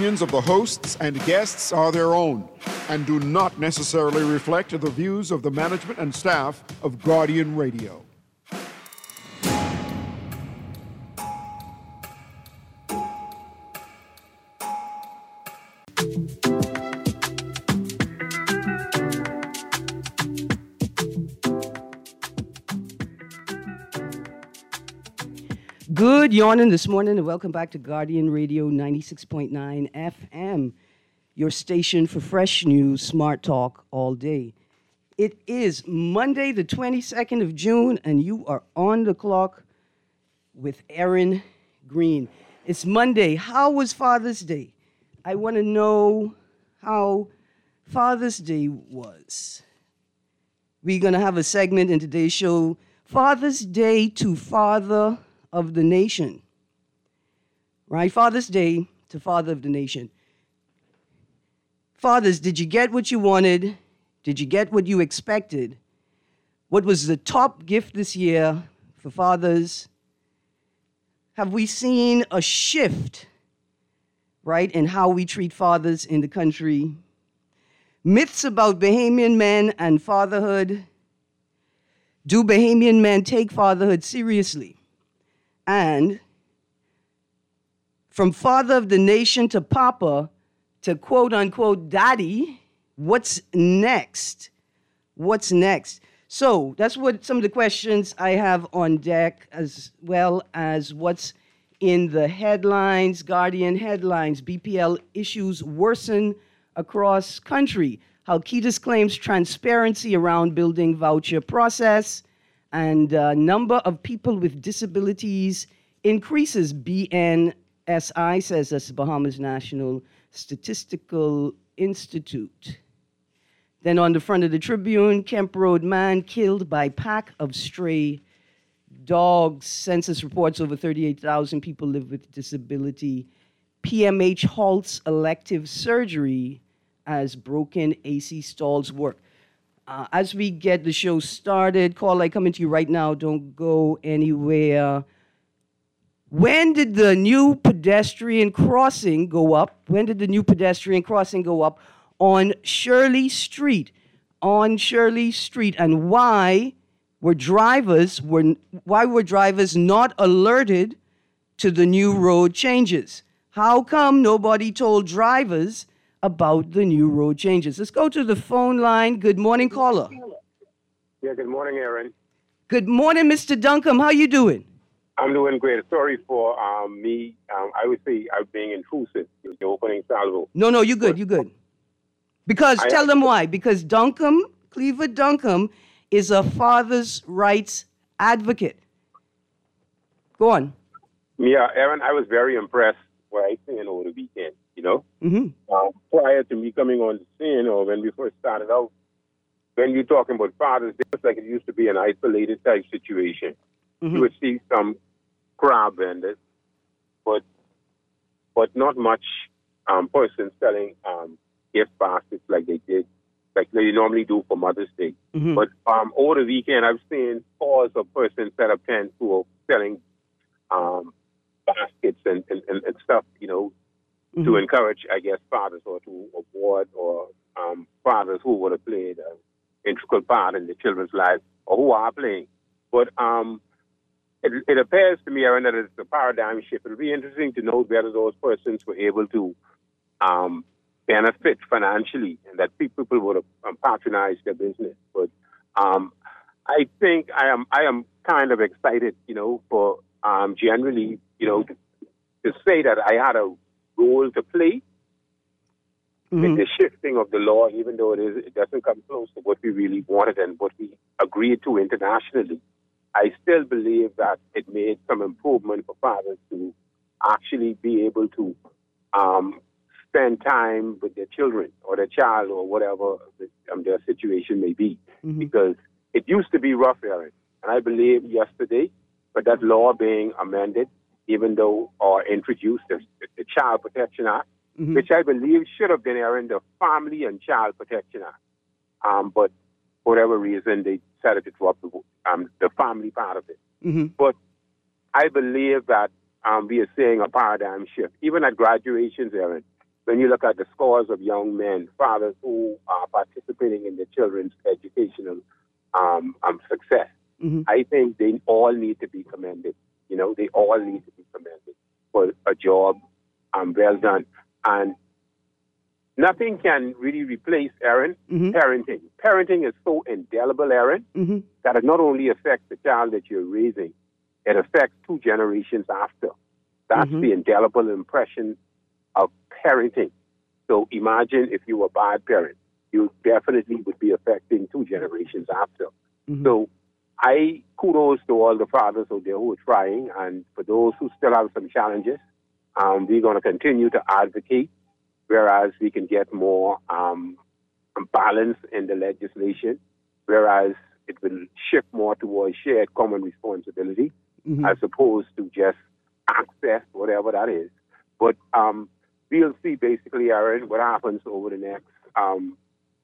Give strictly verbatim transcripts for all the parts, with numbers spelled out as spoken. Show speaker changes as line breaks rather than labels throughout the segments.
opinions of the hosts and guests are their own and do not necessarily reflect the views of the management and staff of Guardian Radio.
Good yawning this morning, and welcome back to Guardian Radio ninety-six point nine F M, your station for fresh news, smart talk all day. It is Monday, the twenty-second of June, and you are on the clock with Aaron Green. It's Monday. How was Father's Day? I want to know how Father's Day was. We're going to have a segment in today's show, Father's Day to Father of the Nation, right? Father's Day to Father of the Nation. Fathers, did you get what you wanted? Did you get what you expected? What was the top gift this year for fathers? Have we seen a shift, right, in how we treat fathers in the country? Myths about Bahamian men and fatherhood. Do Bahamian men take fatherhood seriously? And from father of the nation to papa to quote-unquote daddy, what's next? What's next? So that's what some of the questions I have on deck, as well as what's in the headlines, Guardian headlines. B P L issues worsen across country. Halkitis claims transparency around building voucher process. And uh, number of people with disabilities increases. B N S I says that's the Bahamas National Statistical Institute. Then on the front of the Tribune, Kemp Road man killed by pack of stray dogs. Census reports over thirty-eight thousand people live with disability. P M H halts elective surgery as broken A C stalls work. Uh, as we get the show started, call I coming to you right now. Don't go anywhere. When did the new pedestrian crossing go up? When did the new pedestrian crossing go up on Shirley Street? On Shirley Street, and why were drivers were why were drivers not alerted to the new road changes? How come nobody told drivers about the new road changes? Let's go to the phone line. Good morning, caller.
Yeah, good morning, Aaron.
Good morning, Mister Duncombe. How you doing?
I'm doing great. Sorry for um, me. Um, I would say I'm being intrusive with the opening salvo.
No, no, you good. You good. Because
I,
tell them why. Because Duncombe, Cleaver Duncombe, is a father's rights advocate. Go on.
Yeah, Aaron, I was very impressed what I seen over the weekend. You know,
Mm-hmm.
um, prior to me coming on the scene, or when we first started out, when you're talking about fathers, it was like it used to be an isolated type situation.
Mm-hmm.
You would see some crab vendors, but but not much um, persons selling um, gift baskets like they did, like they normally do for Mother's Day.
Mm-hmm.
But um, over the weekend, I've seen scores of persons set up tents who are selling um, baskets and, and, and, and stuff, you know,
Mm-hmm.
to encourage, I guess, fathers or to award or um, fathers who would have played an integral part in the children's lives or who are playing. But um, it, it appears to me, Aaron, that it's a paradigm shift. It'll be interesting to know whether those persons were able to um, benefit financially and that people would have um, patronized their business. But um, I think I am I am kind of excited, you know, for um, generally, you know, to, to say that I had a role to play
Mm-hmm.
in the shifting of the law, even though it is it doesn't come close to what we really wanted and what we agreed to internationally. I still believe that it made some improvement for fathers to actually be able to um, spend time with their children or their child or whatever the, um, their situation may be.
Mm-hmm.
Because it used to be rough, Aaron. And I believe yesterday, with that law being amended, even though or introduced the, the Child Protection Act,
Mm-hmm.
which I believe should have been Aaron, the Family and Child Protection Act. Um, but for whatever reason, they decided to drop the, um, the family part of it.
Mm-hmm.
But I believe that um, we are seeing a paradigm shift. Even at graduations, Aaron, when you look at the scores of young men, fathers who are participating in their children's educational um, um, success, mm-hmm. I think they all need to be commended. You know, they all need to be commended for a job um, well done. And nothing can really replace, Aaron, mm-hmm. parenting. Parenting is so indelible, Aaron, mm-hmm. that it not only affects the child that you're raising, it affects two generations after. That's mm-hmm. the indelible impression of parenting. So imagine if you were a bad parent, you definitely would be affecting two generations after. Mm-hmm. So I kudos to all the fathers out there who are trying, and for those who still have some challenges, um, we're going to continue to advocate, whereas we can get more um, balance in the legislation, whereas it will shift more towards shared common responsibility, mm-hmm. as opposed to just access, whatever that is. But um, we'll see basically, Aaron, what happens over the next um,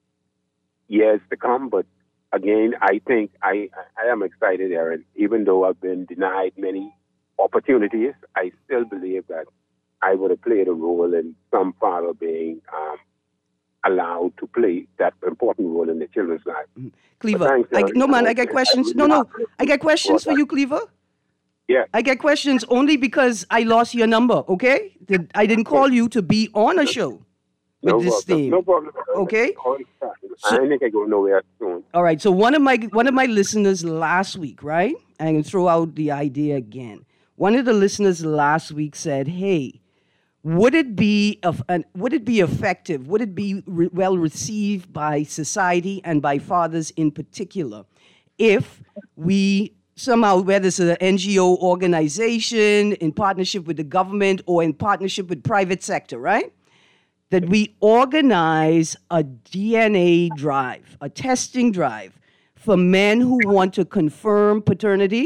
years to come. But again, I think I, I am excited, Aaron. Even though I've been denied many opportunities, I still believe that I would have played a role in some father being um, allowed to play that important role in the children's life.
Mm-hmm. Cleaver, thanks, I, no, man, I got questions. No, no, I got questions for you, Cleaver.
Yeah.
I get questions only because I lost your number, okay? I didn't call you to be on a show with
no
this
problem.
theme.
No problem.
Okay?
I don't think I go nowhere soon.
All right. So one of my one of my listeners last week, right? I'm going to throw out the idea again. One of the listeners last week said, "Hey, would it be of an, would it be effective? Would it be re- well received by society and by fathers in particular if we somehow, whether it's an N G O organization in partnership with the government or in partnership with private sector, right? That we organize a D N A drive, a testing drive for men who want to confirm paternity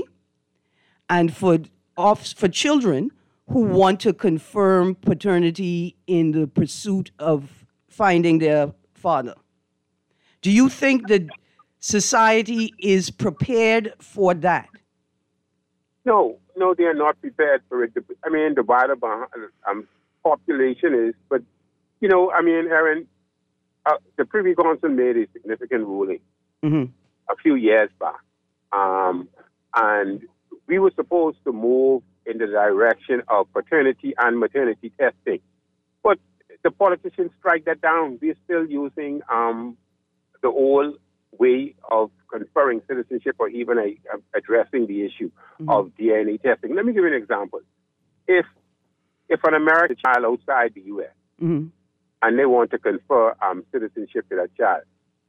and for off, for children who want to confirm paternity in the pursuit of finding their father." Do you think that society is prepared for that?
No, no, they are not prepared for it. I mean, the wider um, population is, but, you know, I mean, Aaron, uh, the Privy Council made a significant ruling mm-hmm. a few years back. Um, and we were supposed to move in the direction of paternity and maternity testing. But the politicians strike that down. We're still using um, the old way of conferring citizenship or even a, a, addressing the issue mm-hmm. of D N A testing. Let me give you an example. If if an American child outside the U S mm-hmm. and they want to confer um, citizenship to that child,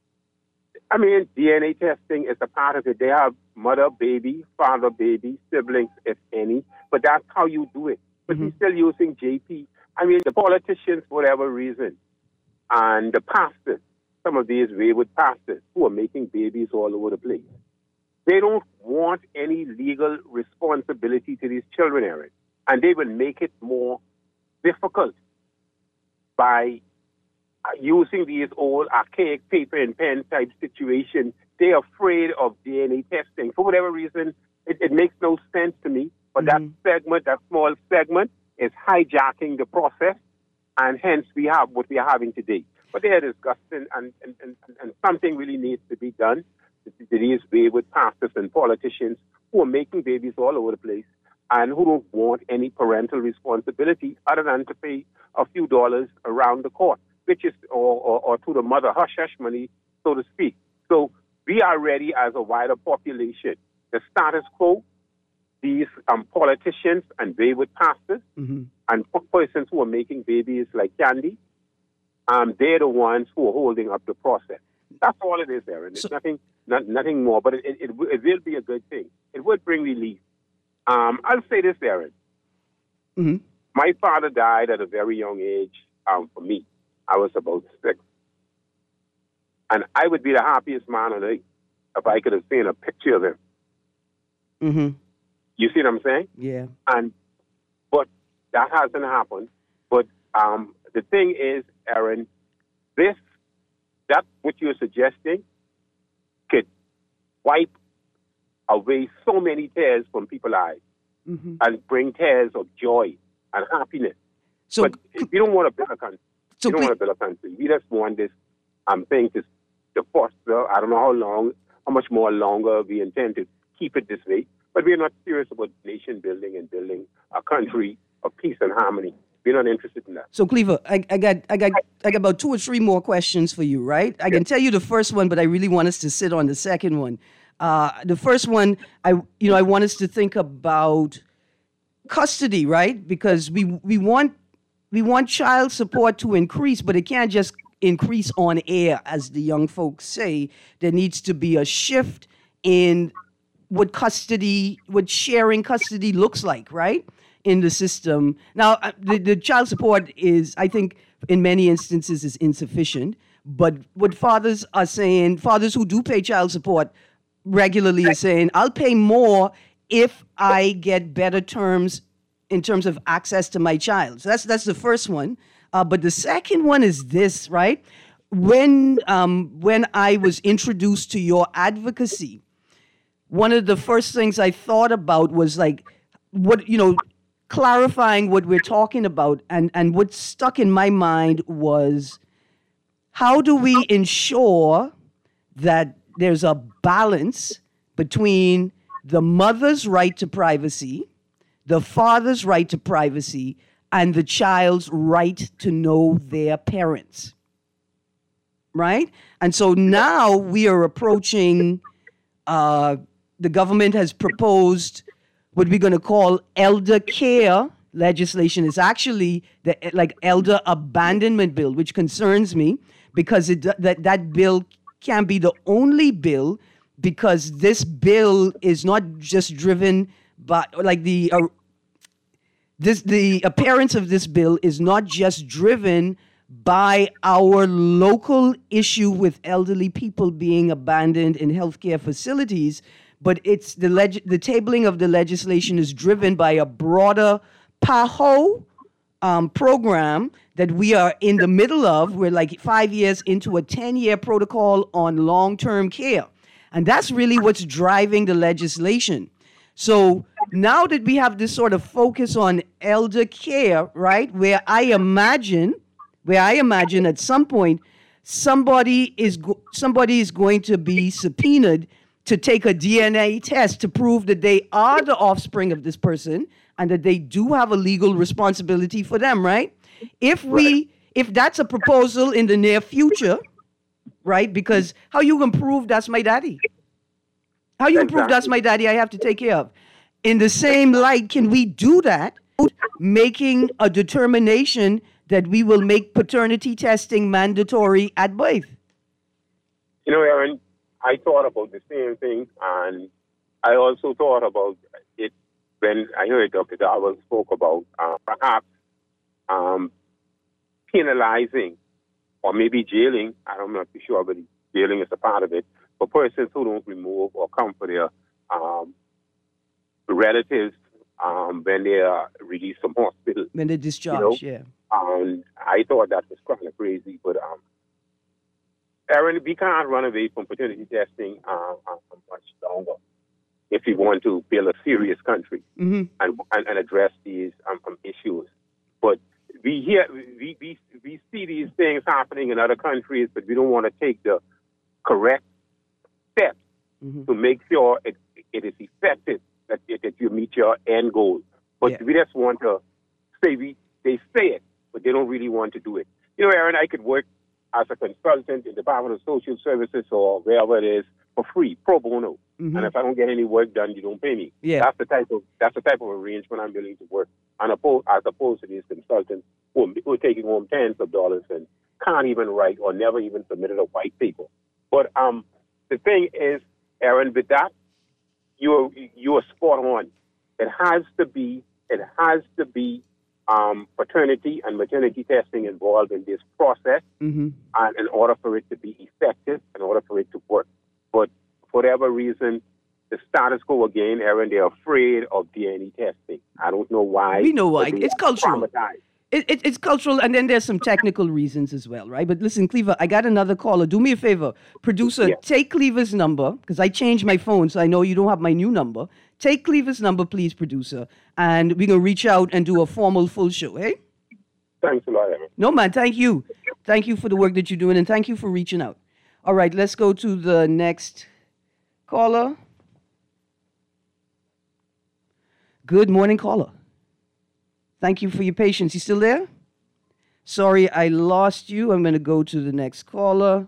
I mean, D N A testing is a part of it. They have mother, baby, father, baby, siblings, if any, but that's how you do it. But mm-hmm. we're still using J P. I mean, the politicians, for whatever reason, and the pastors, some of these wayward pastors who are making babies all over the place, they don't want any legal responsibility to these children, Aaron. And they will make it more difficult by using these old archaic paper and pen type situations. They're afraid of D N A testing. For whatever reason, it, it makes no sense to me. But mm-hmm. that segment, that small segment, is hijacking the process, and hence we have what we are having today. But they are disgusting, and, and, and, and something really needs to be done to these wayward pastors and politicians who are making babies all over the place and who don't want any parental responsibility other than to pay a few dollars around the court, which is, or, or, or to the mother hush-hush money, so to speak. So we are ready as a wider population. The status quo, these um, politicians and wayward pastors mm-hmm. and persons who are making babies like candy, um, they're the ones who are holding up the process. That's all it is, Aaron. It's so, nothing not, nothing more, but it, it, it, it will be a good thing. It would bring relief. Um, I'll say this, Aaron. Mm-hmm. My father died at a very young age um, for me. I was about six. And I would be the happiest man on earth if I could have seen a picture of him. Mm-hmm. You see what I'm saying?
Yeah.
And but that hasn't happened. But um, the thing is, Aaron, this, that what you're suggesting could wipe away so many tears from people's eyes mm-hmm. and bring tears of joy and happiness. So, but if you don't want a better country.
So
we don't
cle-
want to build a country. We just want this um, thing to, to foster. I don't know how long, how much more longer we intend to keep it this way. But we're not serious about nation building and building a country of peace and harmony. We're not interested in that.
So Cleaver, I, I got I got I got about two or three more questions for you, right? I can tell you the first one, but I really want us to sit on the second one. Uh, the first one, I you know, I want us to think about custody, right? Because we we want we want child support to increase, but it can't just increase on air, as the young folks say. There needs to be a shift in what custody, what sharing custody looks like, right? In the system. Now, the, the child support is, I think, in many instances is insufficient. But what fathers are saying, fathers who do pay child support regularly are saying, I'll pay more if I get better terms in terms of access to my child. So that's that's the first one. Uh, but the second one is this, right? When um, when I was introduced to your advocacy, one of the first things I thought about was like, what, you know, clarifying what we're talking about. And, and what stuck in my mind was, how do we ensure that there's a balance between the mother's right to privacy, the father's right to privacy, and the child's right to know their parents, right? And so now we are approaching, uh, the government has proposed what we're going to call elder care legislation. Is actually the like elder abandonment bill, which concerns me because it, that, that bill can't be the only bill, because this bill is not just driven by, like the, uh, this the appearance of this bill is not just driven by our local issue with elderly people being abandoned in healthcare facilities, but it's the leg- the tabling of the legislation is driven by a broader PAHO um, program that we are in the middle of. We're like five years into a ten-year protocol on long-term care. And that's really what's driving the legislation. So now that we have this sort of focus on elder care, right, where I imagine, where I imagine at some point somebody is go- somebody is going to be subpoenaed to take a D N A test to prove that they are the offspring of this person and that they do have a legal responsibility for them, right? If we, right. if that's a proposal in the near future, right? Because how you can prove that's my daddy? How you can prove that's my daddy I have to take care of? In the same light, can we do that, making a determination that we will make paternity testing mandatory at birth?
You know, Aaron, I thought about the same thing, and I also thought about it when I heard Doctor Darwell spoke about uh, perhaps um, penalizing or maybe jailing. I'm not too sure, but jailing is a part of it, for persons who don't remove or come for their um, relatives um, when they are released from hospital.
When they're discharged,
you know?
yeah.
Um, I thought that was kind of crazy, but um, Aaron, we can't run away from paternity testing uh, uh, much longer if we want to build a serious country
mm-hmm.
and, and and address these um, um, issues. But we hear we, we we see these things happening in other countries, but we don't want to take the correct steps mm-hmm. to make sure it it is effective, that that you meet your end goal. But yeah. we just want to say we they say it, but they don't really want to do it. You know, Aaron, I could work as a consultant in the Department of Social Services or wherever it is for free, pro bono. Mm-hmm. And if I don't get any work done, you don't pay me.
Yeah.
That's the type of that's the type of arrangement I'm willing to work on, opposed, as opposed to these consultants who are, who are taking home tens of dollars and can't even write or never even submitted a white paper. But um, the thing is, Aaron, with that, you're you're spot on. It has to be it has to be um, paternity and maternity testing involved in this process,
mm-hmm.
and in order for it to be effective, in order for it to work. But for whatever reason, the status quo again, Aaron, they're afraid of D N A testing. I don't know why.
We know why. It's cultural. It, it, it's cultural, and then there's some technical reasons as well, right? But listen, Cleaver, I got another caller. Do me a favor. Producer, yeah. take Cleaver's number, because I changed my phone, so I know you don't have my new number. Take Cleaver's number, please, producer, and we're going to reach out and do a formal full show, hey?
Thanks a lot, Aaron.
No, man, thank you. Thank you for the work that you're doing, and thank you for reaching out. All right, let's go to the next caller. Good morning, caller. Thank you for your patience. You still there? Sorry, I lost you. I'm going to go to the next caller.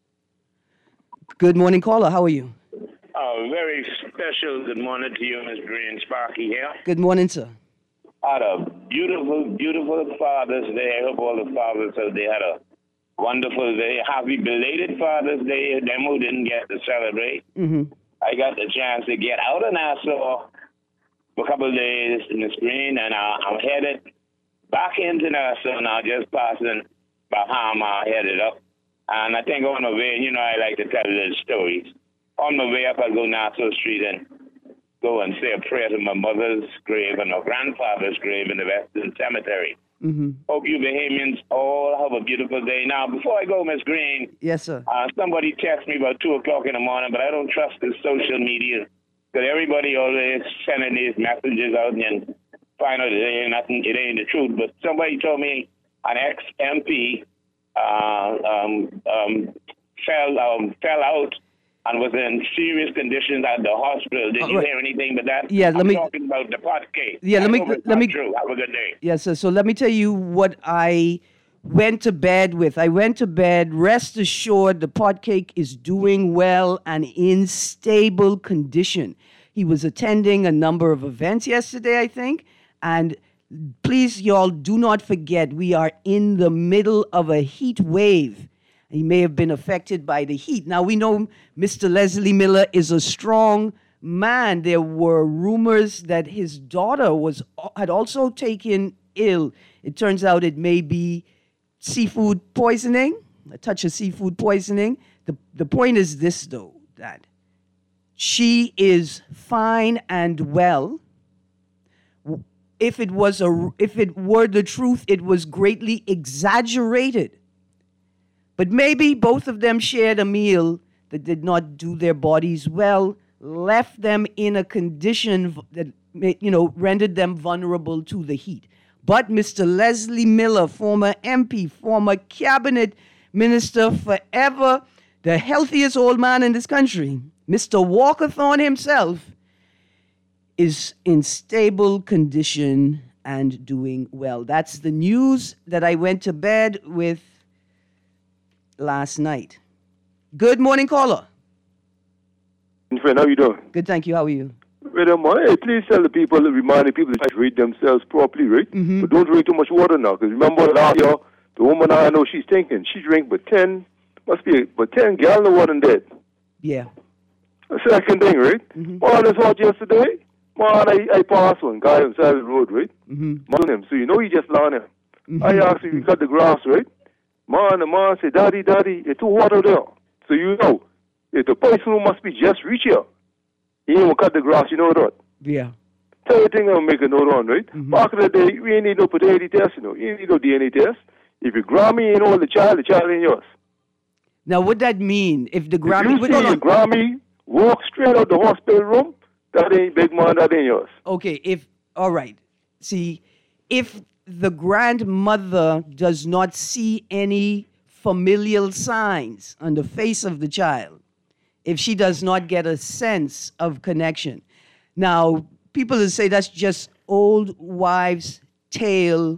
Good morning, caller. How are you?
Oh, very special good morning to you, Miz Green. Sparky here.
Good morning, sir.
Had a beautiful, beautiful Father's Day. I hope all the fathers out there had a wonderful day. Happy belated Father's Day. Them who didn't get to celebrate.
Mm-hmm.
I got the chance to get out of Nassau for a couple of days in the screen, and I, I'm headed back into Nassau now, just passing Bahama, headed up. And I think on the way, you know, I like to tell little stories. On the way up, I go Nassau Street and go and say a prayer to my mother's grave and my grandfather's grave in the Western Cemetery.
Mm-hmm.
Hope you Bahamians all have a beautiful day. Now, before I go, Miss Green,
yes, sir.
Uh, somebody texted me about two o'clock in the morning, but I don't trust the social media because everybody always sending these messages out and find out it ain't nothing, it ain't the truth. But somebody told me an ex-M P uh, um, um, fell um, fell out and was in serious conditions at the hospital. Did
uh,
you
right.
hear anything but that?
Yeah, let
I'm
me
talking about the pot case.
Yeah, let
I
me
hope it's
let
not
me.
True. Have a good day.
Yes, sir. So let me tell you what I went to bed with. I went to bed. Rest assured, the pot cake is doing well and in stable condition. He was attending a number of events yesterday, I think, and please, y'all, do not forget we are in the middle of a heat wave. He may have been affected by the heat. Now, we know Mister Leslie Miller is a strong man. There were rumors that his daughter was had also taken ill. It turns out it may be seafood poisoning, a touch of seafood poisoning. The, the point is this, though, that she is fine and well. If it was a, if it were the truth, it was greatly exaggerated. But maybe both of them shared a meal that did not do their bodies well, left them in a condition that, you know, rendered them vulnerable to the heat. But Mister Leslie Miller, former M P, former cabinet minister, forever the healthiest old man in this country, Mister Walkathon himself, is in stable condition and doing well. That's the news that I went to bed with last night. Good morning, caller.
Friend, how you doing?
Good, thank you. How are you?
Well, um, hey, please tell the people, remind the people to hydrate themselves properly, right?
Mm-hmm.
But don't drink too much water now, because remember last year, the woman I know, she's thinking, she drank but ten, must be but ten gallons of water and dead.
Yeah.
The second thing, right?
Mm-hmm.
Oh, this hot yesterday, man, I, I passed one guy on the side of the road, right?
Mm-hmm.
Man, him, so you know he just lying him.
Mm-hmm.
I asked him, you cut the grass, right? Man, the man said, Daddy, Daddy, it's too hot out there. So you know, if the person who must be just reach here, he ain't gonna cut the grass, you know that?
Yeah.
Tell you thing I'll make a note on, right?
Mm-hmm.
Back in the day, we ain't need no paternity test, you know. You ain't need no D N A test. If you Grammy ain't all the child, the child ain't yours.
Now, what that mean? If the Grammy...
If you see
hold
your
on.
Grammy walk straight out the hospital room, that ain't big man, that ain't yours.
Okay, if... All right. See, if the grandmother does not see any familial signs on the face of the child, if she does not get a sense of connection. Now, people will say that's just old wives' tale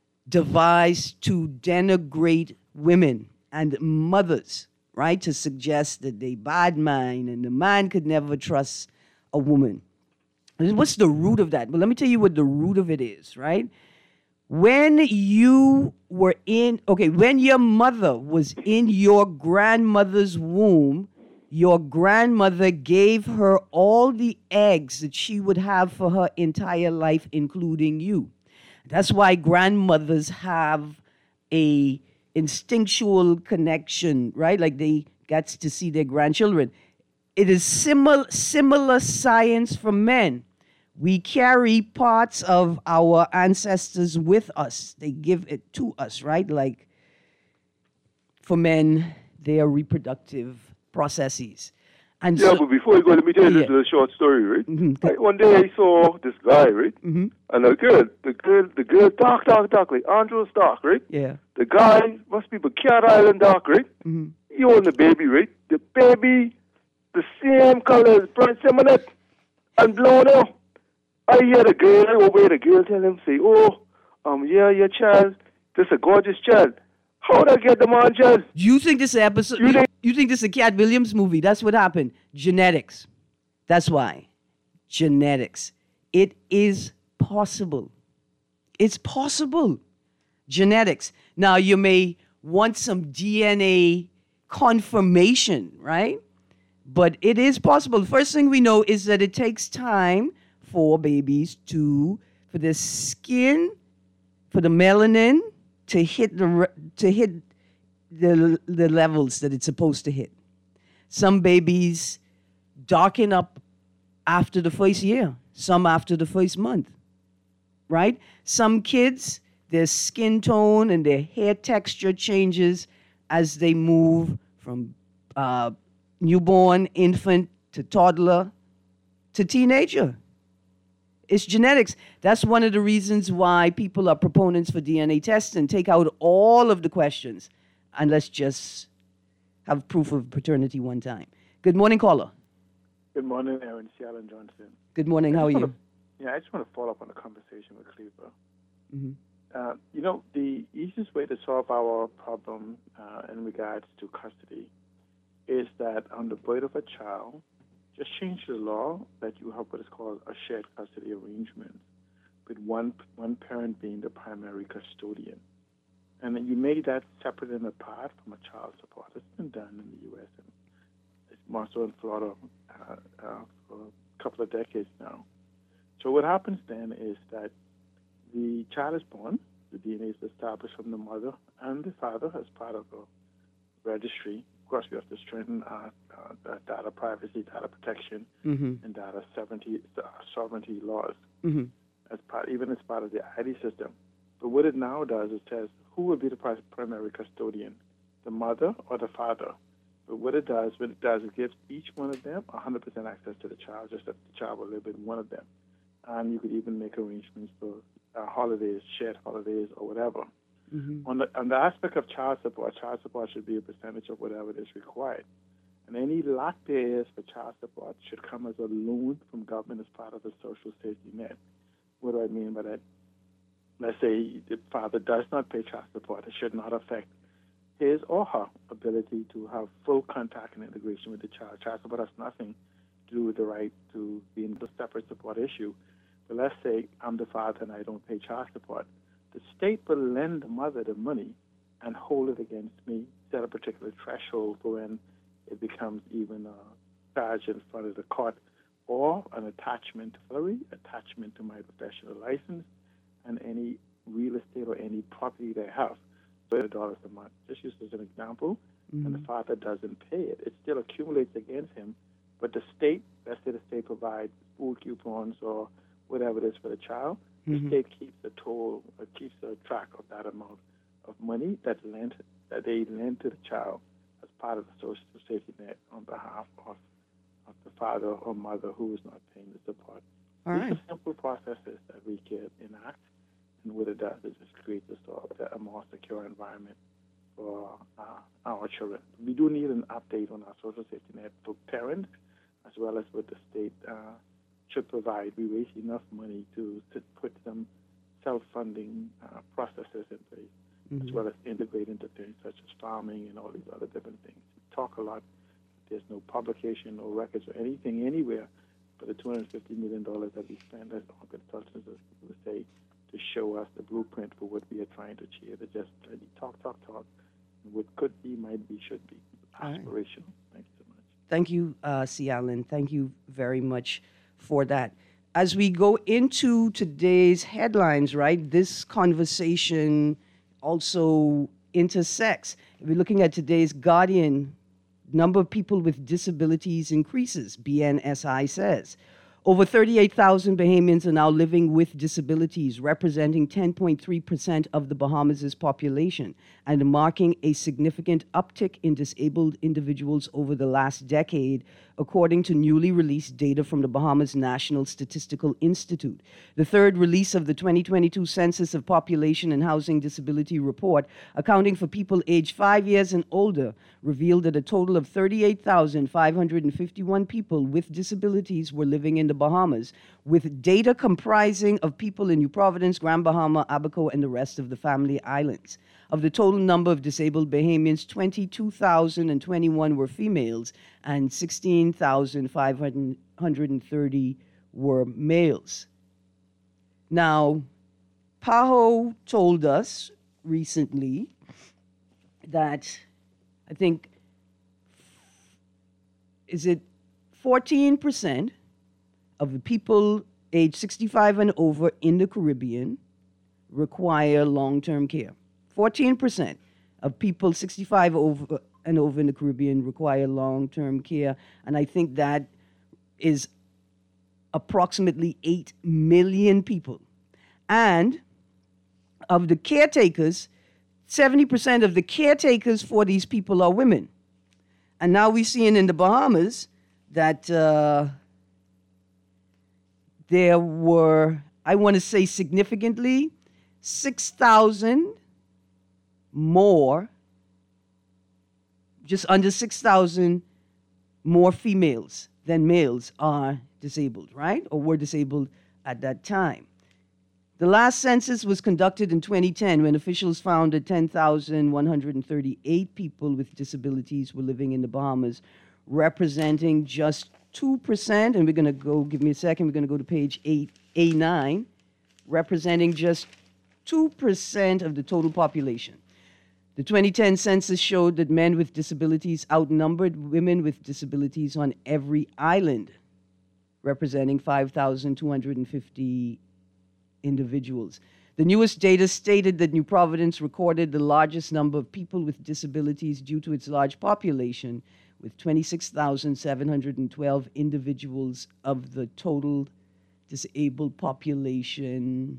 devised to denigrate women and mothers, right? To suggest that they bad mind and the man could never trust a woman. What's the root of that? Well, let me tell you what the root of it is, right? When you were in, okay, when your mother was in your grandmother's womb, your grandmother gave her all the eggs that she would have for her entire life, including you. That's why grandmothers have a instinctual connection, right? Like they get to see their grandchildren. It is similar, similar science for men. We carry parts of our ancestors with us. They give it to us, right? Like for men, they are reproductive processes. And
Yeah,
so,
but before you go, let me tell you
Yeah.
this little short story, right?
Mhm.
Like, one day I saw this guy, right?
Mhm.
And the girl, the girl, the girl, dark, dark, dark, like Andrew Stark, right?
yeah.
The guy must be Cat Island dark, right?
Mhm.
You own the baby, right? The baby, the same color as Prince Simonet and blown out. I hear the girl, I over the girl tell him, say, oh, um, yeah, your child, this a gorgeous child. How'd I get the man, child?
You think this is an episode?
You
You,
think-
you think this is a Cat Williams movie? That's what happened. Genetics. That's why. Genetics. It is possible. It's possible. Genetics. Now, you may want some D N A confirmation, right? But it is possible. First thing we know is that it takes time for babies to, for the skin, for the melanin to hit the re- to hit the the levels that it's supposed to hit. Some babies darken up after the first year, some after the first month, right? Some kids, their skin tone and their hair texture changes as they move from uh, newborn, infant, to toddler, to teenager. It's genetics. That's one of the reasons why people are proponents for D N A testing. Take out all of the questions and let's just have proof of paternity one time. Good morning, caller.
Good morning, Aaron. Alan Johnson.
Good morning.
I
How are
just
you?
wanna- Yeah, I just want to follow up on the conversation with Cleaver.
Mhm.
Uh, you know, the easiest way to solve our problem uh, in regards to custody is that on the birth of a child, just change the law that you have what is called a shared custody arrangement, with one one parent being the primary custodian. And then you make that separate and apart from a child support. It's been done in the U S and it's more so in Florida uh, uh, for a couple of decades now. So what happens then is that the child is born, the D N A is established from the mother and the father as part of a registry. Of course, we have to strengthen uh, uh, data privacy, data protection,
Mhm.
and data sovereignty, uh, sovereignty laws
Mhm.
as part, even as part of the I D system. But what it now does, it says who will be the pri- primary custodian, the mother or the father. But what it does, what it does, it gives each one of them one hundred percent access to the child, just that the child will live with one of them. And you could even make arrangements for uh, holidays, shared holidays, or whatever.
Mhm.
On the, on the aspect of child support, child support should be a percentage of whatever is required. And any lack there is for child support should come as a loan from government as part of the social safety net. What do I mean by that? Let's say the father does not pay child support. It should not affect his or her ability to have full contact and integration with the child. Child support has nothing to do with the right to be in the separate support issue. But let's say I'm the father and I don't pay child support. The state will lend the mother the money and hold it against me, set a particular threshold for when it becomes even a charge in front of the court, or an attachment salary, attachment to my professional license, and any real estate or any property they have. thirty dollars a month. Just use as an example, and the father doesn't pay it. It still accumulates against him, but the state, let's say the state provides school coupons or whatever it is for the child, the state keeps the total, uh, keeps the track of that amount of money that's lent, that they lend to the child as part of the social safety net on behalf of, of the father or mother who is not paying the support.
All
These
right.
are simple processes that we can enact, and what it does is just create a, sort of a more secure environment for uh, our children. We do need an update on our social safety net for parents, as well as what the state uh, should provide. We waste enough money to, to put some self-funding uh, processes in place,
Mm-hmm.
as well as integrate into things such as farming and all these other different things. We talk a lot. There's no publication, no records, or anything anywhere for the two hundred fifty million dollars that we spend as consultants, as people would say, to show us the blueprint for what we are trying to achieve. It's just really talk, talk, talk. And what could be, might be, should be.
All right.
Aspirational. Thank you so much.
Thank you, uh, C. Allen. Thank you very much for that. As we go into today's headlines, right, this conversation also intersects. If we're looking at today's Guardian, number of people with disabilities increases, B N S I says. Over thirty-eight thousand Bahamians are now living with disabilities, representing ten point three percent of the Bahamas' population, and marking a significant uptick in disabled individuals over the last decade, according to newly released data from the Bahamas National Statistical Institute. The third release of the twenty twenty-two Census of Population and Housing Disability Report, accounting for people aged five years and older, revealed that a total of thirty-eight thousand five hundred fifty-one people with disabilities were living in the Bahamas, with data comprising of people in New Providence, Grand Bahama, Abaco, and the rest of the Family Islands. Of the total number of disabled Bahamians, twenty-two thousand twenty-one were females and sixteen thousand five hundred thirty were males. Now, PAHO told us recently that, I think, is it fourteen percent of the people age sixty-five and over in the Caribbean require long-term care. fourteen percent of people sixty-five over and over in the Caribbean require long-term care, and I think that is approximately eight million people. And of the caretakers, seventy percent of the caretakers for these people are women. And now we're seeing in the Bahamas that uh, there were, I want to say significantly, six thousand more, just under six thousand more females than males are disabled, right? Or were disabled at that time. The last census was conducted in twenty ten when officials found that ten thousand one hundred thirty-eight people with disabilities were living in the Bahamas, representing just two percent, and we're going to go, give me a second, we're going to go to page eight, A nine, representing just two percent of the total population. The twenty ten census showed that men with disabilities outnumbered women with disabilities on every island, representing five thousand two hundred fifty individuals. The newest data stated that New Providence recorded the largest number of people with disabilities due to its large population, with twenty-six thousand seven hundred twelve individuals of the total disabled population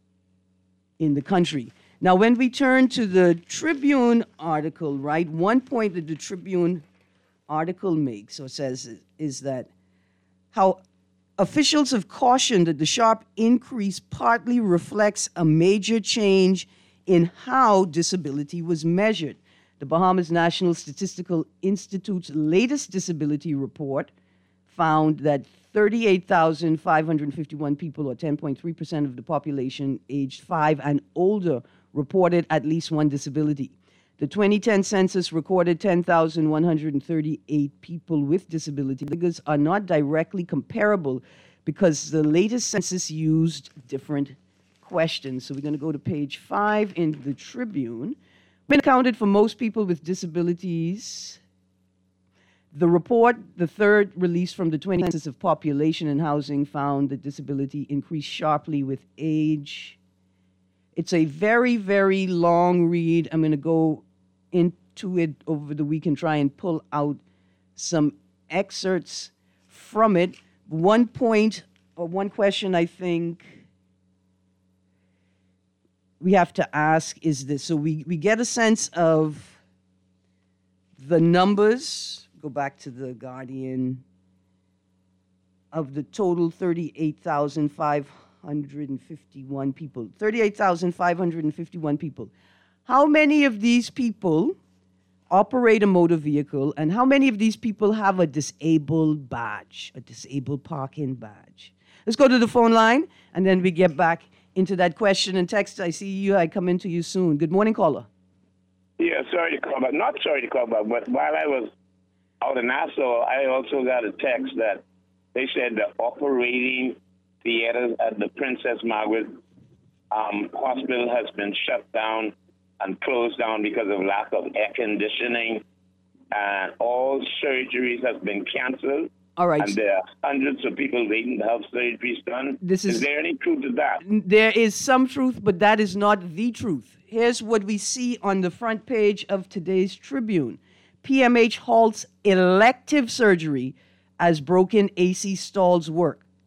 in the country. Now, when we turn to the Tribune article, right, one point that the Tribune article makes or says is that how officials have cautioned that the sharp increase partly reflects a major change in how disability was measured. The Bahamas National Statistical Institute's latest disability report found that thirty-eight thousand five hundred fifty-one people, or ten point three percent of the population aged five and older, reported at least one disability. The twenty ten census recorded ten thousand one hundred thirty-eight people with disability. Figures are not directly comparable because the latest census used different questions. So we're going to go to page five in the Tribune. When accounted for most people with disabilities, the report, the third release from the twenty Census of Population and Housing, found that disability increased sharply with age. It's a very, very long read. I'm going to go into it over the week and try and pull out some excerpts from it. One point or one question I think we have to ask is this. So we, we get a sense of the numbers. Go back to the Guardian. Of the total thirty-eight thousand five hundred fifty-one people. thirty-eight thousand five hundred fifty-one people. How many of these people operate a motor vehicle, and how many of these people have a disabled badge, a disabled parking badge? Let's go to the phone line, and then we get back into that question and text. I see you. I come into you soon. Good morning, caller.
Yeah, sorry to call back. Not sorry to call back, but while I was out in Nassau, I also got a text that they said the operating theaters at the Princess Margaret um, Hospital has been shut down and closed down because of lack of air conditioning, and all surgeries have been canceled.
All right.
And there are hundreds of people waiting to have surgeries done.
This is,
is there any truth to that?
There is some truth, but that is not the truth. Here's what we see on the front page of today's Tribune. P M H halts elective surgery as broken A C stalls work.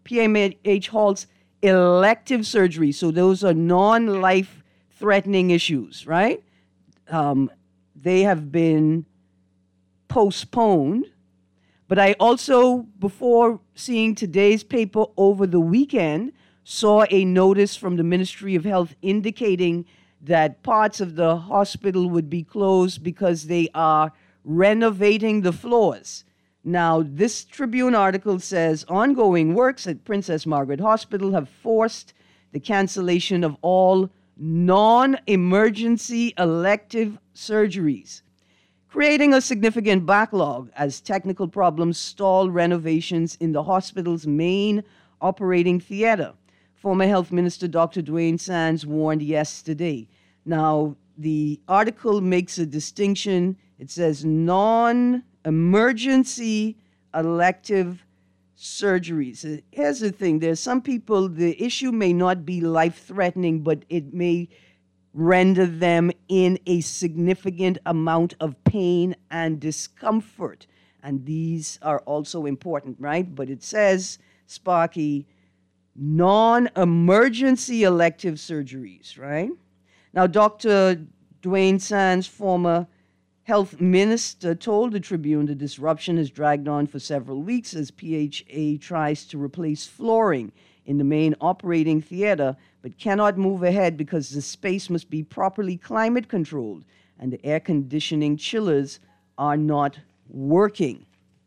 P M H halts elective surgery. So those are non-life-threatening issues, right? Um, they have been postponed. But I also, before seeing today's paper over the weekend, saw a notice from the Ministry of Health indicating that parts of the hospital would be closed because they are renovating the floors. Now, this Tribune article says ongoing works at Princess Margaret Hospital have forced the cancellation of all non-emergency elective surgeries, creating a significant backlog as technical problems stall renovations in the hospital's main operating theater. Former Health Minister Doctor Dwayne Sands warned yesterday. Now, the article makes a distinction. It says non-emergency elective surgeries. Here's the thing. There's some people, the issue may not be life-threatening, but it may render them in a significant amount of pain and discomfort. And these are also important, right? But it says, Sparky, non-emergency elective surgeries, right? Now, Doctor Dwayne Sands, former health minister, told the Tribune the disruption has dragged on for several weeks as P H A tries to replace flooring in the main operating theater, but cannot move ahead because the space must be properly climate controlled and the air conditioning chillers are not working.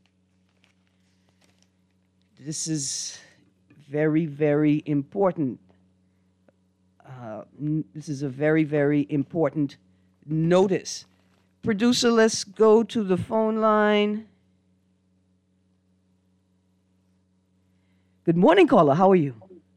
This is very, very important. Uh, n- this is a very, very important notice. Producer, let's go to the phone line. Good morning, caller. How are you?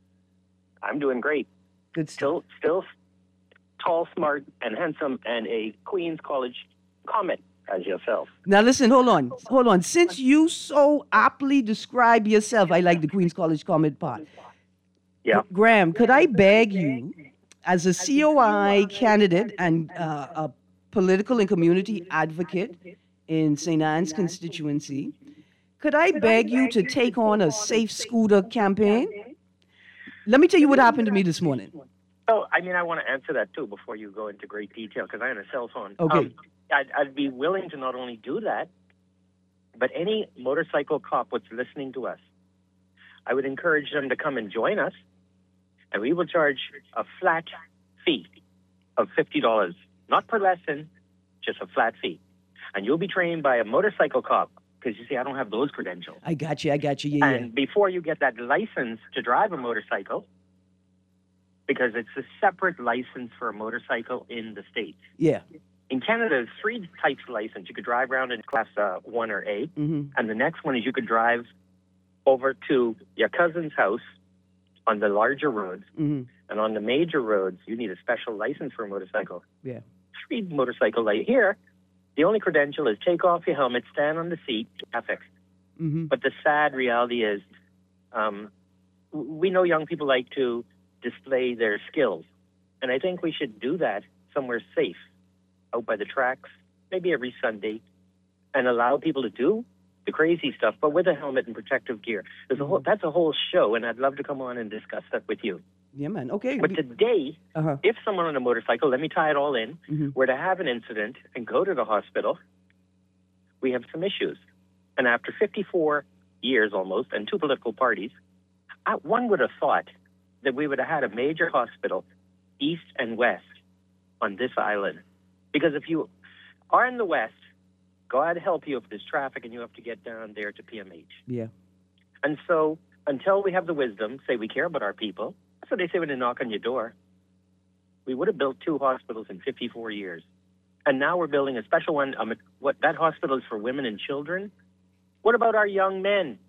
I'm doing great.
Good stuff.
Still, still tall, smart, and handsome, and a Queens College comet as yourself.
Now listen, hold on, hold on. Since you so aptly describe yourself, I like the Queens College comment part.
Yeah.
Graham, could I beg you, as a C O I candidate and uh, a political and community advocate in Saint Anne's constituency, could I beg you to take on a safe scooter campaign? Let me tell you what happened to me this morning.
Oh, I mean, I want to answer that too before you go into great detail because I own a cell phone.
Okay.
Um, I'd, I'd be willing to not only do that, but any motorcycle cop that's listening to us, I would encourage them to come and join us, and we will charge a flat fee of fifty dollars, not per lesson, just a flat fee. And you'll be trained by a motorcycle cop because, you see, I don't have those credentials.
I got you, I got you, yeah,
And
yeah.
before you get that license to drive a motorcycle, because it's a separate license for a motorcycle in the States.
Yeah.
In Canada, there's three types of license. You could drive around in class uh, one or A,
Mm-hmm.
and the next one is you could drive over to your cousin's house on the larger roads,
Mm-hmm.
and on the major roads, you need a special license for a motorcycle.
Yeah.
Three motorcycle light here. The only credential is take off your helmet, stand on the seat, traffic.
Mm-hmm.
But the sad reality is, um, w- we know young people like to display their skills, and I think we should do that somewhere safe, out by the tracks, maybe every Sunday, and allow people to do the crazy stuff, but with a helmet and protective gear. There's a whole, that's a whole show, and I'd love to come on and discuss that with you.
Yeah, man. Okay.
But today,
Uh-huh.
if someone on a motorcycle, let me tie it all in,
Mhm.
were to have an incident and go to the hospital, we have some issues. And after fifty-four years almost, and two political parties, I, one would have thought that we would have had a major hospital, east and west, on this island. Because if you are in the west, God help you if there's traffic and you have to get down there to P M H.
Yeah.
And so until we have the wisdom, say we care about our people, that's what they say when they knock on your door. We would have built two hospitals in fifty-four years. And now we're building a special one. Um, what that hospital is for women and children. What about our young men?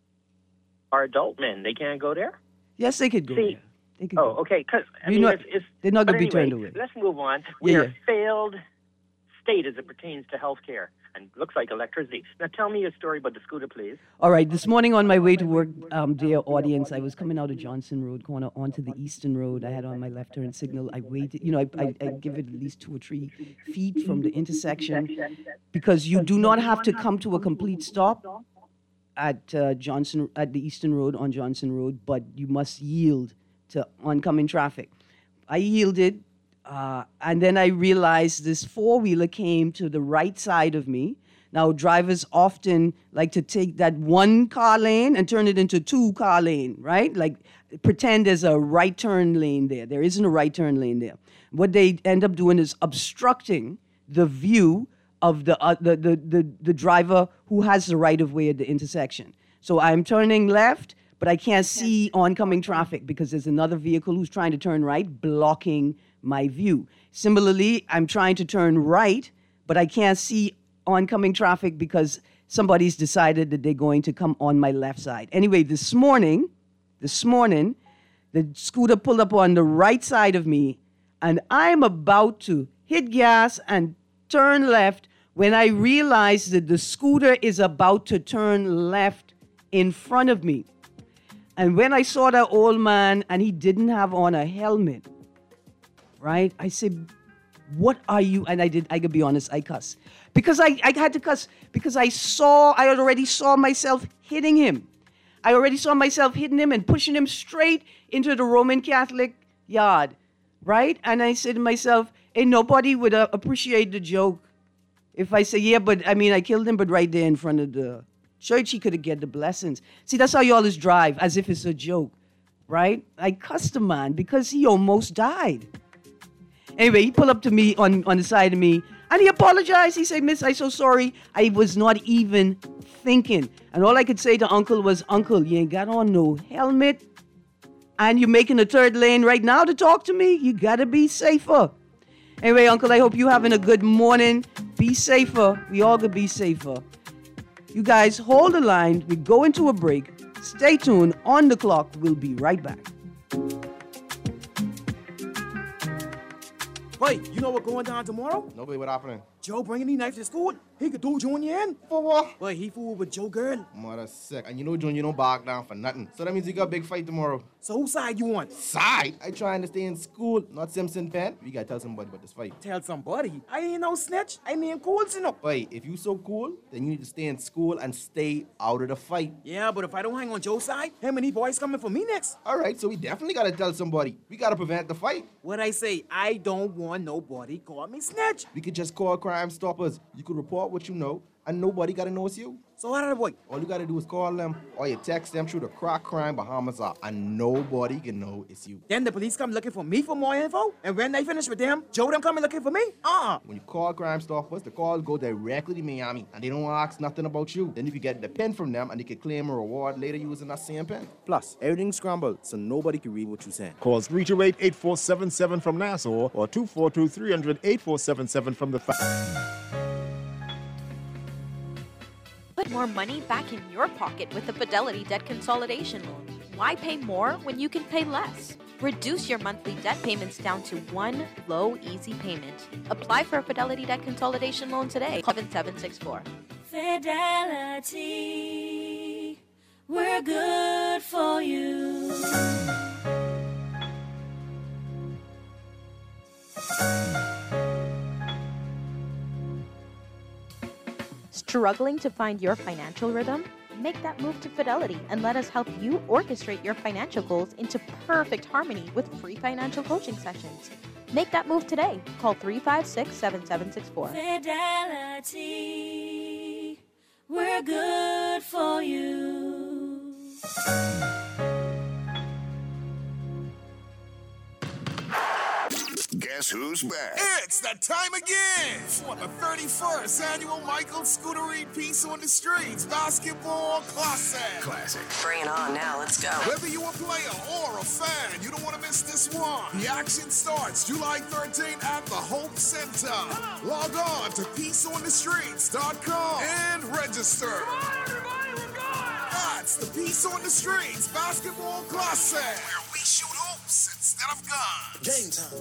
Our adult men, they can't go there?
Yes, they could go
See,
there. They could
Oh,
go.
okay. Because I
You're
mean,
not-
it's, it's,
they're not
but
going to be
anyway,
turned away.
let's move on. We're
Yeah.
a failed state as it pertains to health care and looks like electricity. Now tell me a story about the scooter, please.
All right. This morning on my way to work, um, dear audience, I was coming out of Johnson Road, going onto the Eastern Road. I had on my left turn signal. I waited. You know, I, I, I give it at least two or three feet from the intersection because you do not have to come to a complete stop. at uh, Johnson at the Eastern Road on Johnson Road, but you must yield to oncoming traffic. I yielded, uh, and then I realized this four-wheeler came to the right side of me. Now, drivers often like to take that one car lane and turn it into two car lane, right? Like pretend there's a right turn lane there. There isn't a right turn lane there. What they end up doing is obstructing the view of the, uh, the, the, the, the driver who has the right of way at the intersection. So I'm turning left, but I can't see oncoming traffic because there's another vehicle who's trying to turn right, blocking my view. Similarly, I'm trying to turn right, but I can't see oncoming traffic because somebody's decided that they're going to come on my left side. Anyway, this morning, this morning, the scooter pulled up on the right side of me, and I'm about to hit gas and turn left when I realize that the scooter is about to turn left in front of me. And when I saw that old man and he didn't have on a helmet, right, I said, what are you? And I did, I could be honest, I cuss. Because I, I had to cuss because I saw, I already saw myself hitting him. I already saw myself hitting him and pushing him straight into the Roman Catholic yard, right? And I said to myself, hey, nobody would uh, appreciate the joke if I say, yeah, but I mean, I killed him, but right there in front of the church, he could have get the blessings. See, that's how you always drive, as if it's a joke, right? I cussed the man because he almost died. Anyway, he pulled up to me on, on the side of me, and he apologized. He said, Miss, I'm so sorry. I was not even thinking. And all I could say to Uncle was, Uncle, you ain't got on no helmet, and you're making a third lane right now to talk to me? You got to be safer. Anyway, Uncle, I hope you're having a good morning. Be safer. We all could be safer. You guys, hold the line. We go into a break. Stay tuned. On the clock. We'll be right back.
Wait, you know what's going down tomorrow?
Nobody, what happening?
Joe bringing the knife to school. He could do Junior in.
For what?
Wait, he fooled with Joe girl.
Mother sick. And you know Junior don't back down for nothing. So that means you got a big fight tomorrow.
So whose side you on?
Side? I trying to stay in school, not Simpson Pen. We gotta tell somebody about this fight.
Tell somebody? I ain't no snitch. I mean cool, you know.
Wait, if you so cool, then you need to stay in school and stay out of the fight.
Yeah, but if I don't hang on Joe's side, how many boys coming for me next?
All right, so we definitely gotta tell somebody. We gotta prevent the fight.
What I say, I don't want nobody call me snitch.
We could just call Crime Stoppers. You could report what you know, and nobody gotta know it's you.
So how did I avoid?
All you gotta do is call them, or you text them through the Crack Crime Bahamas app, and nobody can know it's you.
Then the police come looking for me for more info, and when they finish with them, Joe them coming looking for me? Uh-uh.
When you call Crime Stoppers, the call go directly to Miami, and they don't ask nothing about you. Then you can get the pen from them, and they can claim a reward later using that same pen.
Plus, everything's scrambled, so nobody can read what you're saying.
Call three two eight, eight four seven seven from Nassau, or two four two, three hundred, eight four seven seven from the... Fa-
Put more money back in your pocket with the Fidelity Debt Consolidation Loan. Why pay more when you can pay less? Reduce your monthly debt payments down to one low, easy payment. Apply for a Fidelity Debt Consolidation Loan today. seven seven six four.
Fidelity, we're good for you.
Struggling to find your financial rhythm? Make that move to Fidelity and let us help you orchestrate your financial goals into perfect harmony with free financial coaching sessions. Make that move today. Call three five six, seven seven six four.
Fidelity, we're good for you.
Guess who's back?
It's that time again for the thirty-first annual Michael Scootery Peace on the Streets Basketball Classic.
Classic.
Bring it on now, let's go.
Whether you're a player or a fan, you don't want to miss this one. The action starts July thirteenth at the Hope Center. Log on to peace on the streets dot com and register.
Come on, everybody, we're going!
That's the Peace on the Streets Basketball Classic, where we shoot hoops instead of guns.
Game time.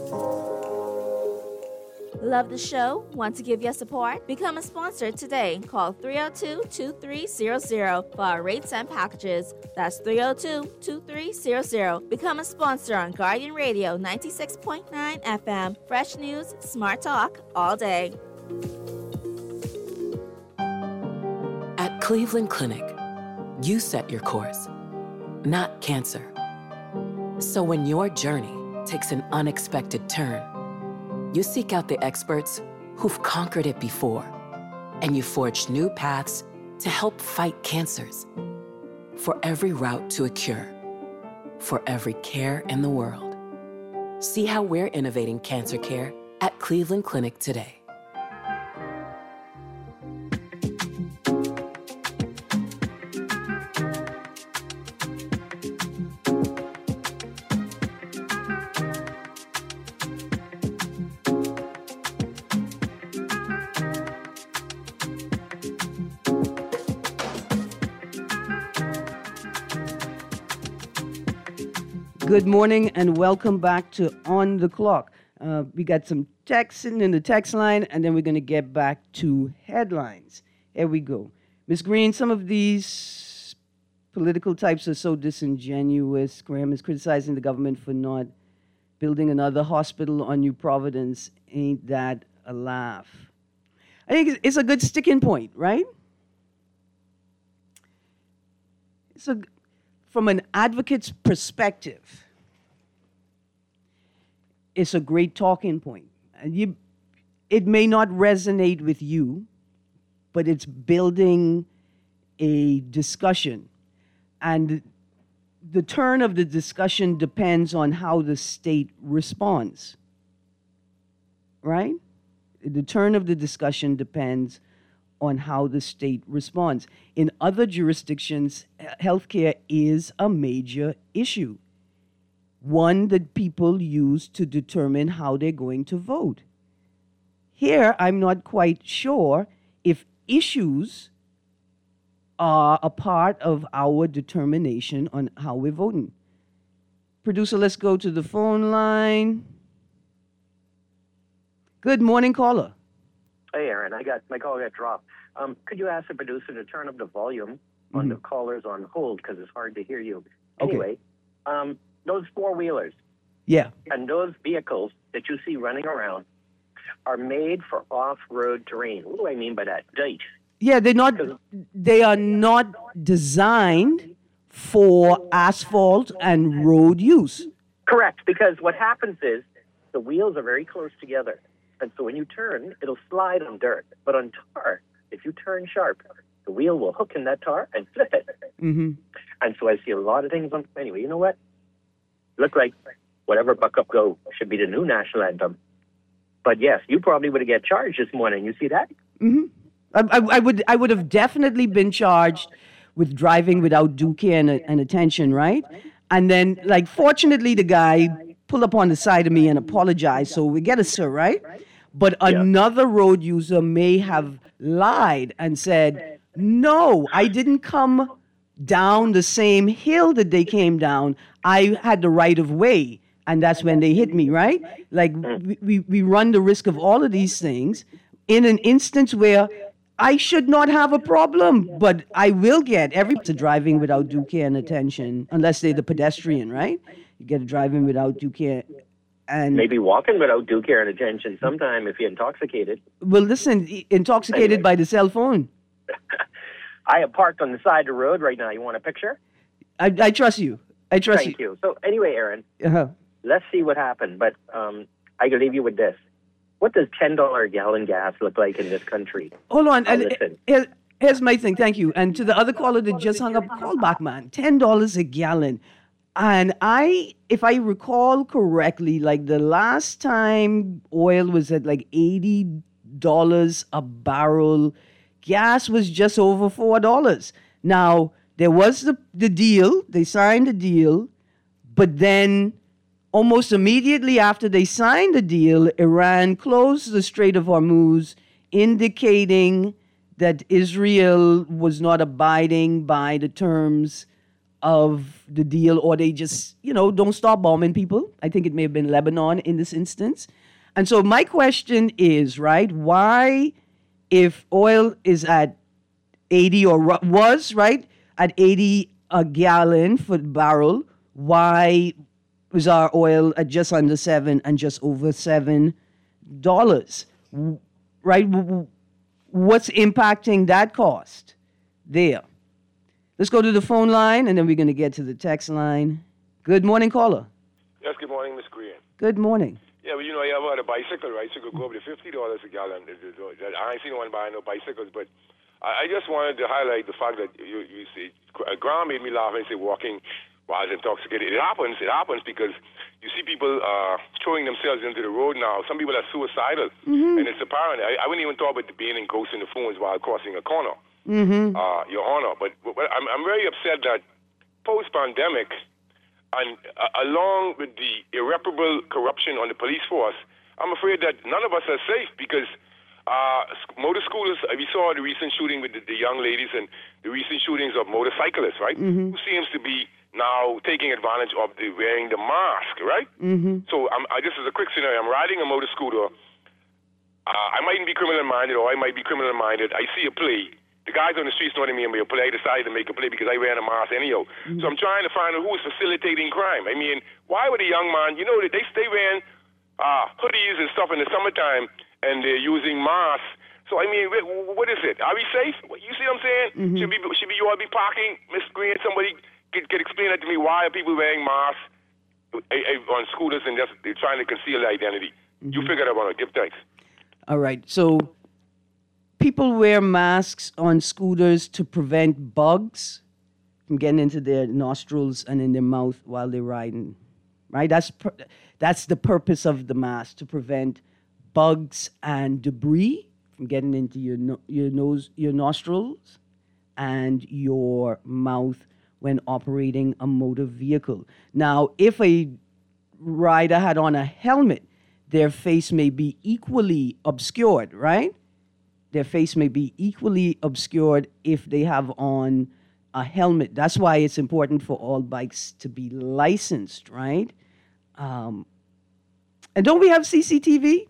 Love the show? Want to give your support? Become a sponsor today. Call three oh two, two three zero zero for our rates and packages. That's three oh two, two three zero zero. Become a sponsor on Guardian Radio ninety-six point nine F M. Fresh news, smart talk, all day.
At Cleveland Clinic,
You set your course, not cancer. So when your journey takes an unexpected turn, you seek out the experts who've conquered it before, and you forge new paths to help fight cancers. For every route to a cure, for every care in the world. See how we're innovating cancer care at Cleveland Clinic today.
Good morning and welcome back to On the Clock. Uh, we got some text sitting in the text line, and then we're going to get back to headlines. Here we go. Miz Green, some of these political types are so disingenuous. Graham is criticizing the government for not building another hospital on New Providence. Ain't that a laugh? I think it's a good sticking point, right? It's a... From an advocate's perspective, it's a great talking point. And you, it may not resonate with you, but it's building a discussion. And the turn of the discussion depends on how the state responds, right? The turn of the discussion depends on how the state responds. In other jurisdictions, healthcare is a major issue, one that people use to determine how they're going to vote. Here, I'm not quite sure if issues are a part of our determination on how we're voting. Producer, let's go to the phone line. Good morning, caller.
Hey, Aaron, I got my call got dropped. Um, could you ask the producer to turn up the volume mm-hmm. on the callers on hold because it's hard to hear you?
Okay.
Anyway, um, those four-wheelers
yeah.
and those vehicles that you see running around are made for off-road terrain. What do I mean by that? Dirt.
Yeah, they're not. They are not designed for asphalt and road use.
Correct, because what happens is the wheels are very close together. And so when you turn, it'll slide on dirt. But on tar, if you turn sharp, the wheel will hook in that tar and flip it.
Mm-hmm.
And so I see a lot of things on... Anyway, you know what? Look like Whatever Buck Up Go should be the new national anthem. But yes, you probably would have get charged this morning. You see that?
Mm-hmm. I, I, I would I would have definitely been charged with driving without due care and, and attention, right? And then, like, fortunately, the guy pulled up on the side of me and apologized, so we get a sir, right? But another road user may have lied and said, no, I didn't come down the same hill that they came down. I had the right of way. And that's when they hit me, right? Like, we, we, we run the risk of all of these things in an instance where I should not have a problem, but I will get every to driving without due care and attention, unless they're the pedestrian, right? You get a driving without due care. And
maybe walking without due care and attention sometime if you're intoxicated.
Well, listen, intoxicated anyway. By the cell phone.
I am parked on the side of the road right now. You want a picture?
I, I trust you. I trust
Thank
you.
you. So anyway, Aaron,
uh-huh.
let's see what happened. But um, I can leave you with this. What does ten dollars a gallon gas look like in this country?
Hold on.
Oh,
and, here, here's my thing. Thank you. And to the other caller that just hung up, call back, man. ten dollars a gallon. And I, if I recall correctly, like the last time oil was at like eighty dollars a barrel, gas was just over four dollars. Now, there was the, the deal, they signed the deal, but then almost immediately after they signed the deal, Iran closed the Strait of Hormuz, indicating that Israel was not abiding by the terms of the deal, or they just, you know, don't stop bombing people. I think it may have been Lebanon in this instance. And so my question is, right, why, if oil is at eighty or was, right, at eighty a gallon for the barrel, why was our oil at just under seven and just over seven dollars, right? What's impacting that cost there? Let's go to the phone line, and then we're going to get to the text line. Good morning, caller.
Yes, good morning, Miss Green.
Good morning.
Yeah, well, you know, you have a bicycle, right? So you could go up to fifty dollars a gallon. I ain't seen no one buying no bicycles, but I just wanted to highlight the fact that you, you see, Graham made me laugh and say walking while intoxicated. It happens. It happens because you see people uh, throwing themselves into the road now. Some people are suicidal,
mm-hmm.
and it's apparent. I, I wouldn't even talk about being engrossed in the phones while crossing a corner,
mm-hmm.
uh, Your Honor. But, but I'm, I'm very upset that post-pandemic, and uh, along with the irreparable corruption on the police force, I'm afraid that none of us are safe because uh, motor scooters, we saw the recent shooting with the, the young ladies and the recent shootings of motorcyclists, right?
Mm-hmm.
Who seems to be now taking advantage of the wearing the mask, right?
Mm-hmm.
So I'm, I, this is a quick scenario. I'm riding a motor scooter. Uh, I mightn't be criminal-minded or I might be criminal-minded. I see a play. The guys on the streets know what I mean. A play. I decided to make a play because I ran a mask anyhow. Mm-hmm. So I'm trying to find out who is facilitating crime. I mean, why would a young man, you know, they, they ran uh, hoodies and stuff in the summertime and they're using masks. So, I mean, what is it? Are we safe? You see what I'm saying?
Mm-hmm.
Should, we, should we all be parking? Miss Green, somebody could, could explain that to me. Why are people wearing masks on scooters and just they're trying to conceal their identity? Mm-hmm. You figure that out. Give thanks.
All right. So people wear masks on scooters to prevent bugs from getting into their nostrils and in their mouth while they're riding, right? That's per- that's the purpose of the mask, to prevent bugs and debris from getting into your no- your nose, your nostrils, and your mouth when operating a motor vehicle. Now, if a rider had on a helmet, their face may be equally obscured, right? Their face may be equally obscured if they have on a helmet. That's why it's important for all bikes to be licensed, right? Um, and don't we have C C T V?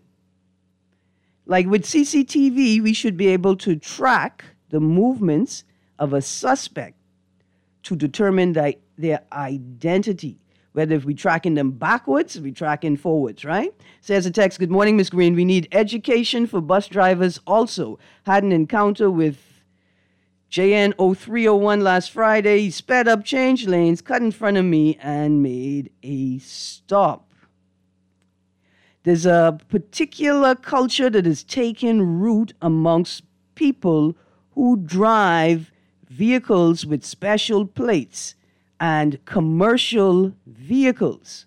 Like with C C T V, we should be able to track the movements of a suspect to determine the, their identity. Whether if we're tracking them backwards, we're tracking forwards, right? Says a text, good morning, Miss Green. We need education for bus drivers also. Had an encounter with J N oh three oh one last Friday. He sped up, changed lanes, cut in front of me, and made a stop. There's a particular culture that has taken root amongst people who drive vehicles with special plates and commercial vehicles.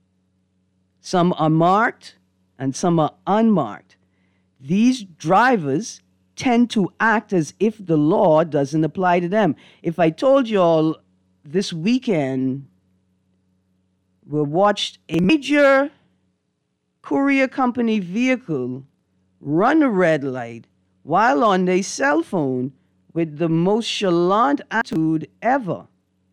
Some are marked and some are unmarked. These drivers tend to act as if the law doesn't apply to them. If I told y'all this weekend we watched a major courier company vehicle run a red light while on their cell phone with the most chalant attitude ever.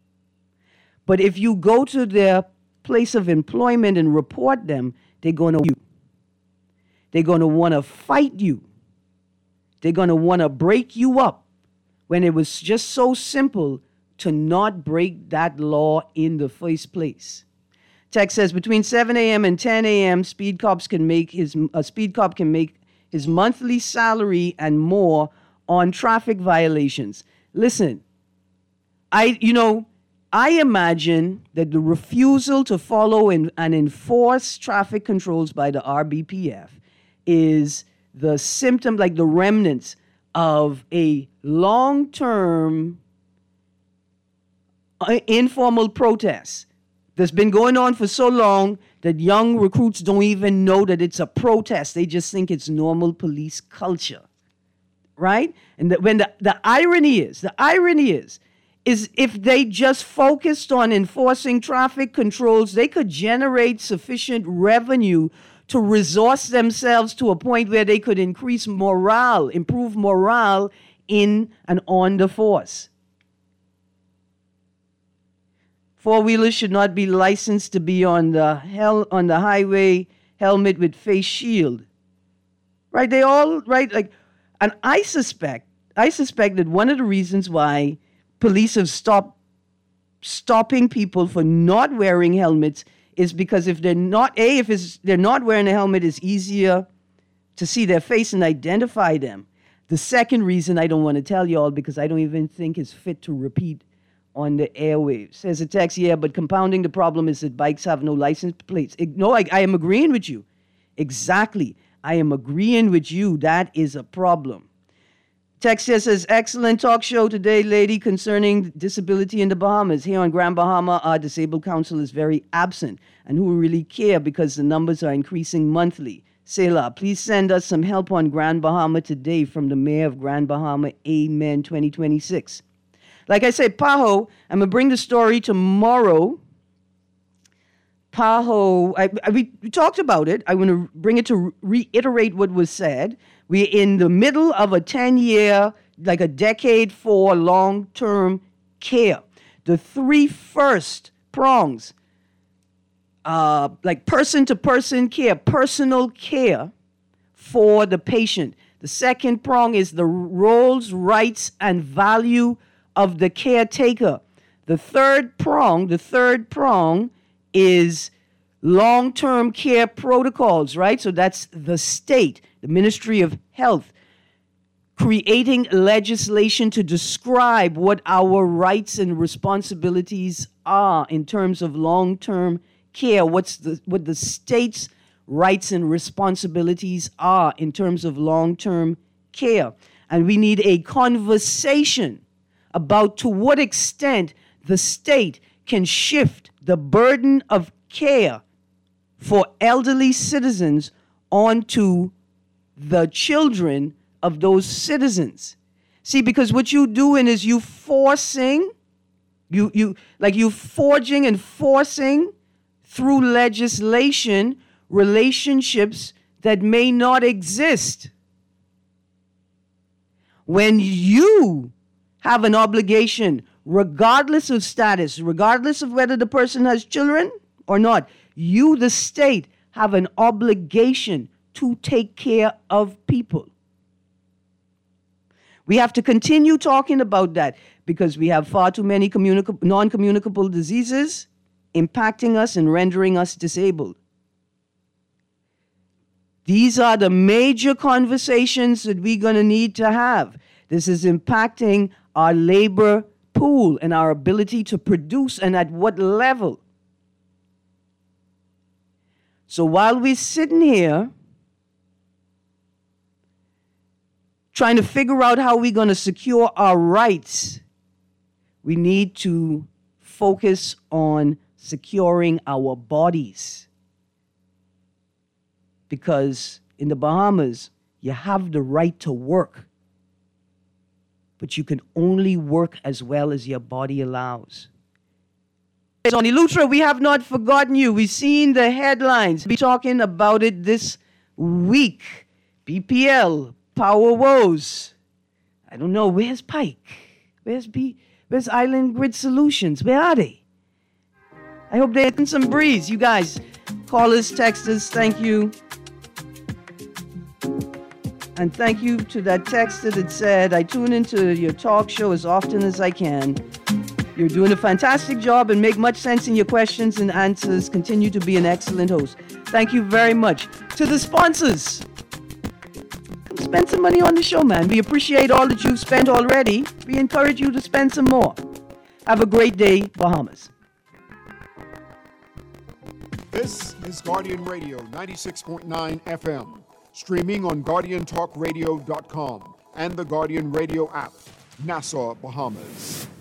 But if you go to their place of employment and report them, they're going to you. They're going to want to fight you. They're going to want to break you up when it was just so simple to not break that law in the first place. Text says between seven a.m. and ten a.m., speed cops can make his a speed cop can make his monthly salary and more on traffic violations. Listen, I you know. I imagine that the refusal to follow and, and enforce traffic controls by the R B P F is the symptom, like the remnants of a long-term uh, informal protest that's been going on for so long that young recruits don't even know that it's a protest. They just think it's normal police culture, right? And that when the, the irony is, the irony is, is if they just focused on enforcing traffic controls, they could generate sufficient revenue to resource themselves to a point where they could increase morale, improve morale in and on the force. Four-wheelers should not be licensed to be on the hell on the highway helmet with face shield. Right? They all, right? Like, and I suspect, I suspect that one of the reasons why police have stopped stopping people for not wearing helmets is because if they're not, A, if it's, they're not wearing a helmet, it's easier to see their face and identify them. The second reason I don't want to tell you all, because I don't even think it's fit to repeat on the airwaves. Says a text, yeah, but compounding the problem is that bikes have no license plates. No, I, I am agreeing with you. Exactly. I am agreeing with you. That is a problem. Text here says, excellent talk show today, lady, concerning disability in the Bahamas. Here on Grand Bahama, our disabled council is very absent, and who really care because the numbers are increasing monthly. Selah, please send us some help on Grand Bahama today from the mayor of Grand Bahama. Amen, twenty twenty-six. Like I said, Paho, I'm going to bring the story tomorrow. Paho, I, I, we, we talked about it. I want to bring it to reiterate what was said. We're in the middle of a ten-year, like a decade for long-term care. The three first prongs, uh, like person-to-person care, personal care for the patient. The second prong is the roles, rights, and value of the caretaker. The third prong, the third prong is long-term care protocols, right? So that's the state, the Ministry of Health, creating legislation to describe what our rights and responsibilities are in terms of long-term care, what's the what the state's rights and responsibilities are in terms of long-term care. And we need a conversation about to what extent the state can shift the burden of care for elderly citizens onto the children of those citizens. See, because what you doing is you forcing, you you like you forging and forcing through legislation relationships that may not exist. When you have an obligation, regardless of status, regardless of whether the person has children or not, you, the state, have an obligation to take care of people. We have to continue talking about that because we have far too many communicable, non-communicable diseases impacting us and rendering us disabled. These are the major conversations that we're going to need to have. This is impacting our labor pool and our ability to produce and at what level. So while we're sitting here trying to figure out how we're going to secure our rights, we need to focus on securing our bodies. Because in the Bahamas, you have the right to work, but you can only work as well as your body allows. Sonny Lutra, we have not forgotten you. We've seen the headlines. We'll be talking about it this week. B P L, Power Woes. I don't know, where's Pike? Where's B? Where's Island Grid Solutions? Where are they? I hope they're in some breeze. You guys, call us, text us. Thank you. And thank you to that texter that said, I tune into your talk show as often as I can. You're doing a fantastic job and make much sense in your questions and answers. Continue to be an excellent host. Thank you very much. To the sponsors, spend some money on the show, man. We appreciate all that you've spent already. We encourage you to spend some more. Have a great day, Bahamas.
This is Guardian Radio ninety-six point nine F M. Streaming on Guardian Talk Radio dot com and the Guardian Radio app, Nassau, Bahamas.